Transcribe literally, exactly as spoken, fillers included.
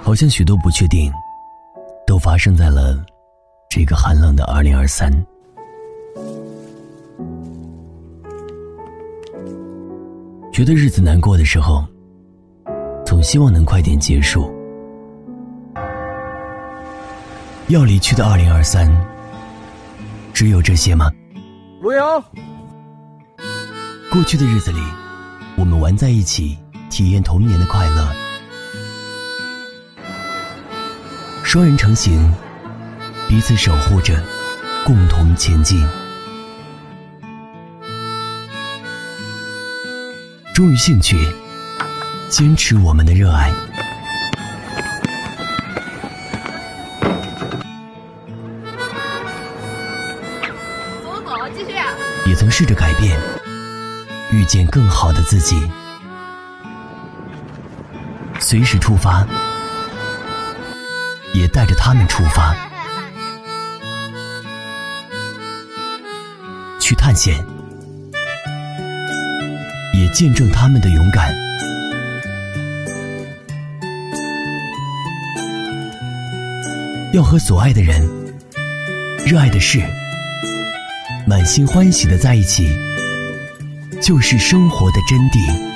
好像许多不确定都发生在了这个寒冷的二零二三。觉得日子难过的时候，总希望能快点结束。要离去的二零二三，只有这些吗？ 陆阳， 过去的日子里，我们玩在一起，体验童年的快乐。双人成行，彼此守护着，共同前进。忠于兴趣，坚持我们的热爱。 走走，继续。 也曾试着改变，遇见更好的自己。随时出发，也带着他们出发，去探险，也见证他们的勇敢。要和所爱的人、热爱的事，满心欢喜地在一起，就是生活的真谛。